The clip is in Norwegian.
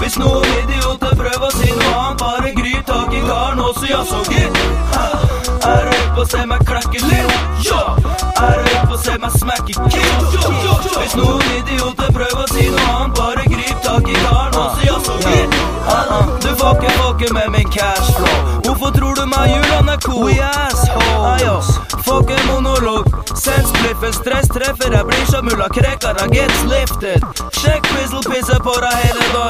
Hvis noen idioter prøver å si noe annet, bare gryt tak i karen og si ja, så gitt. Er du på å se meg klekke litt? Ja! Er du på å se meg smekke kitt? Hvis noen idioter prøver å si noe annet, bare grip tak i karen og si ja, så gitt. Du får ikke med min cashflow. Hvorfor tror du meg julene er cool? We assholes. Fuck en monolog. Send spliffen, stress treffer. Jeg blir så mulla krekar, I gets lifted. Sjekk pizzle, pisse på deg hele dag.